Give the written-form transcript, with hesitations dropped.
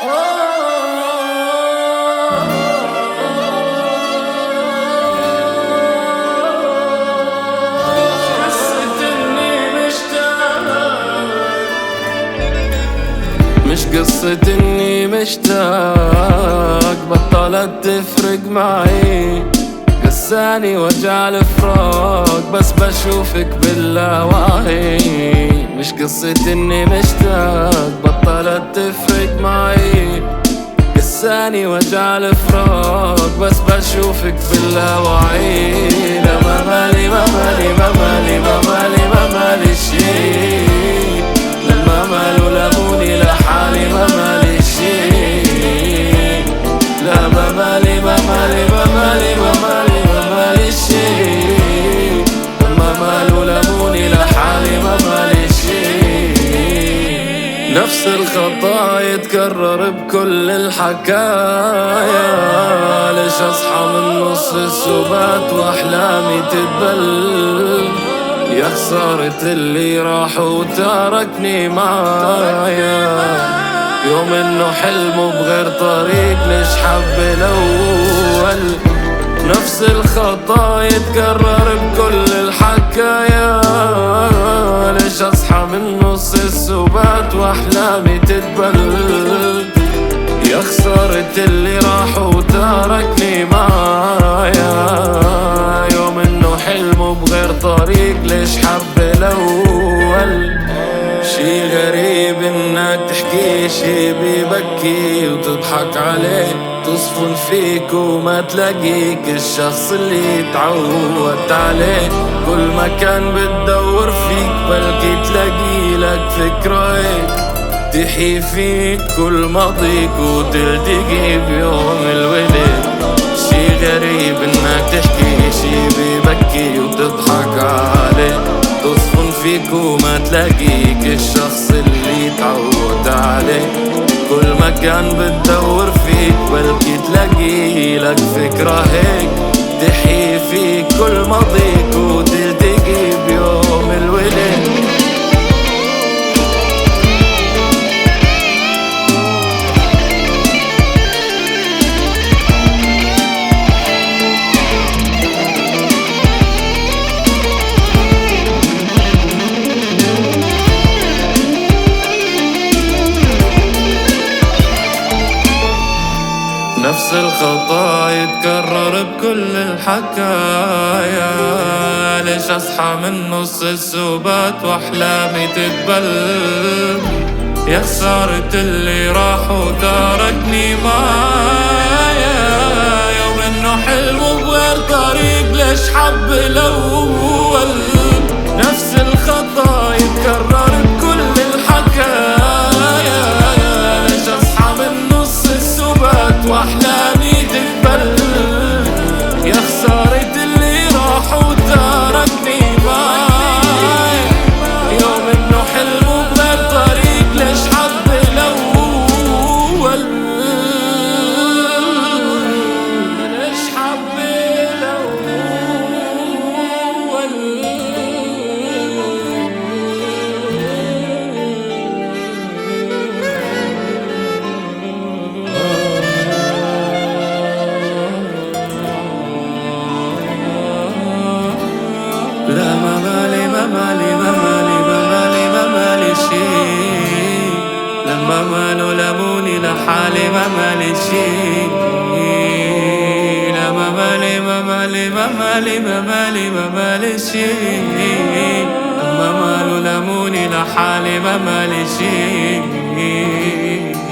مش قصة اني مشتاق بطلت تفرق معي، قساني وجع الفراق بس بشوفك باللاوعي. مش قصة اني مشتاق بطلت تفرق معي، قساني وجع الفراق بس بشوفك باللاوعي. لا ما مالي ما مالي ما مالي ما مالي ما مالي شي، لما مالوا لموني لحالي ما مالي شي. لا ما مالي ما مالي ما مالي ما مالي ما مالي شي، لما مالوا لموني لحالي ما مالي شي. نفس الخطا يتكرر بكل الحكايا، ليش اصحى من نص السبات واحلامي تتبل؟ يا خسارة اللي راح وتاركني معايا، يوم انه حلمه بغير طريق ليش حب الاول؟ نفس الخطا يتكرر بكل الحكايا، ليش اصحى من نص السبات واحلامي تتبل؟ يا خسارة اللي راح وتاركني معايا، يوم انه حلمه بغير طريق ليش حب الاول؟ شي غريب انك تحكي شي بيبكي وتضحك عليه، تصفن فيك وما تلاقيك الشخص اللي تعودت عليه. كل مكان بتدور فيك بلكي تلاقي لك فكرة هيك تحي فيك كل ماضيك وتلتقي بيوم الولد. شي غريب انك تحكي شي بيبكي وتضحك عليه، تصفن فيك وما تلاقيك الشخص اللي تعود عليه. كل مكان بتدور فيك بلكي تلاقي لك فكرة هيك تحي فيك كل ماضيك وتلتقي بيوم الولد. نفس الخطا يتكرر بكل الحكايا، ليش اصحى من نص السبات واحلامي تتبل؟ يا خسارة اللي راح وتاركني معايا، يوم انه حلمه بغير طريق ليش حب الاول؟ نفس الخطا يتكرر بكل الحكايا، ليش اصحى من نص السبات واحلامي تتبل؟ يا خسارة اللي راح وتاركني معاي، يوم انه حلمه بغير طريق ليش حب الاول؟ ليش حب الاول؟ لا ما مالي ما مالي ما مالي ما مالي ما مالي شي، لما مالوا لموني لحالي ما مالي شي. لا ما مالي ما مالي ما مالي ما مالي ما مالي شي، لما مالوا لموني لحالي ما مالي شي.